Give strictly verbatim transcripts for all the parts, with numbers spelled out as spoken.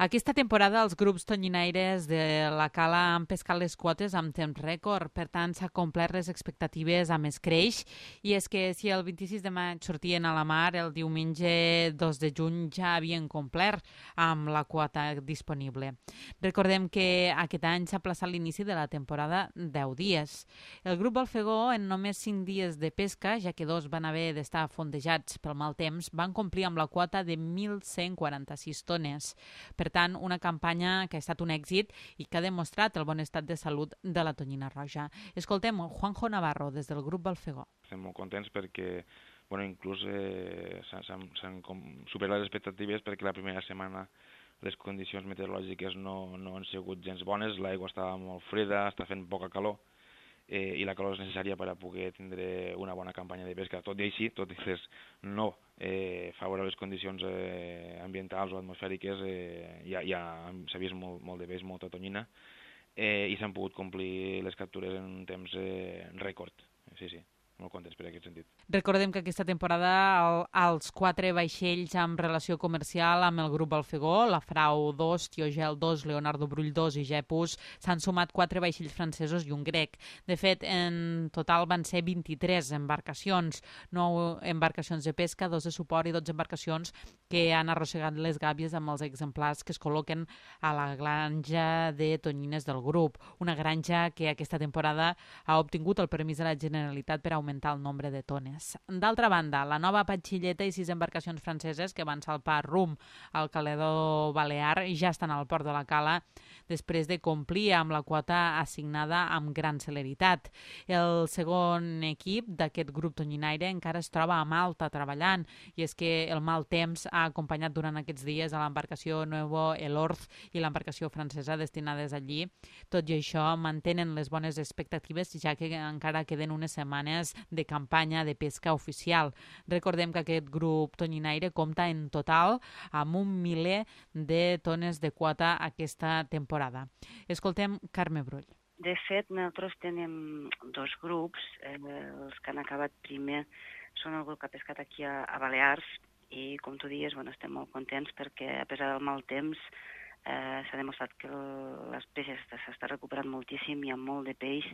Aquesta temporada els grups tonyinaires de la Cala han pescat les quotes amb temps rècord, per tant s'ha complert les expectatives amb escreix, i és que si el vint-i-sis de maig sortien a la mar, el diumenge dos de juny ja havien complert amb la quota disponible. Recordem que aquest any s'ha plaçat l'inici de la temporada deu dies. El grup Balfegó, en només cinc dies de pesca, ja que dos van haver d'estar fondejats pel mal temps, van complir amb la quota de mil cent quaranta-sis tones. Per tant, una campanya que ha estat un èxit i que ha demostrat el bon estat de salut de la tonyina roja. Escoltem Juanjo Navarro, des del grup Balfegó. Estem molt contents perquè bueno, inclús eh, s'han superat les expectatives perquè la primera setmana les condicions meteorològiques no, no han sigut gens bones, l'aigua estava molt freda, està fent poca calor, Eh, i la calor és necessària per a poder tindre una bona campanya de pesca. Tot i així, tot i les no eh, favorables condicions eh, ambientals o atmosfèriques, eh, ja, ja s'ha vist molt, molt de peix, molta tonyina, eh, i s'han pogut complir les captures en un temps eh, rècord. Sí, sí, molt contents per aquest sentit. Recordem que aquesta temporada el, els quatre vaixells amb relació comercial amb el grup Balfegó, la Frau dos, Tiogel dos, Leonardo Brull dos i Gepus, s'han sumat quatre vaixells francesos i un grec. De fet, en total van ser vint-i-tres embarcacions, nou embarcacions de pesca, dos de suport i dotze embarcacions que han arrossegat les gàbies amb els exemplars que es col·loquen a la granja de tonyines del grup. Una granja que aquesta temporada ha obtingut el permís de la Generalitat per augmentar el nombre de tones. D'altra banda, la nova patxilleta i sis embarcacions franceses que van salpar rum al Caledó Balear ja estan al port de la Cala després de complir amb la quota assignada amb gran celeritat. El segon equip d'aquest grup tonyinaire encara es troba a Malta treballant, i és que el mal temps ha acompanyat durant aquests dies a l'embarcació Nuevo Elorz i l'embarcació francesa destinades allí. Tot i això, mantenen les bones expectatives, ja que encara queden unes setmanes de campanya de pesca oficial. Recordem que aquest grup tonyinaire compta en total amb un miler de tones de quota aquesta temporada. Escoltem Carme Brull. De fet, nosaltres tenim dos grups. Eh, els que han acabat primer són el grup que ha pescat aquí a, a Balears, i com tu dius, bueno, estem molt contents perquè a pesar del mal temps eh, s'ha demostrat que el, les peixes s'està recuperant moltíssim, hi ha molt de peix,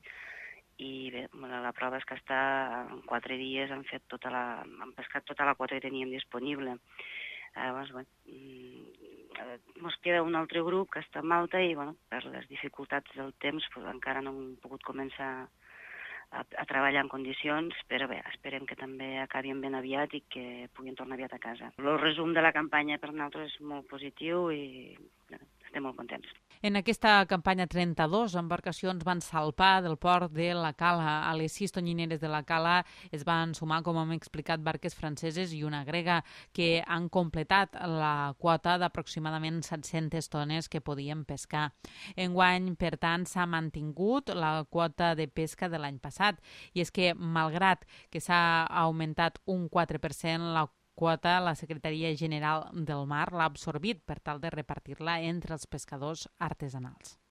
i bé, bueno, la prova és que està en quatre dies han fet tota la, han pescat tota la quota que teníem disponible. Llavors, bueno, ens queda un altre grup que està a Malta i, bueno, per les dificultats del temps pues, encara no hem pogut començar a, a treballar en condicions, però bé, esperem que també acabin ben aviat i que puguin tornar aviat a casa. El resum de la campanya per nosaltres és molt positiu i bé, estem molt contents. En aquesta campanya, trenta-dues embarcacions van salpar del port de la Cala. A les sis tonyineres de la Cala es van sumar, com hem explicat, barques franceses i una grega, que han completat la quota d'aproximadament set-centes tones que podien pescar. Enguany, per tant, s'ha mantingut la quota de pesca de l'any passat. I és que, malgrat que s'ha augmentat un quatre per cent la quota, la Secretaria General del Mar l'ha absorbit per tal de repartir-la entre els pescadors artesanals.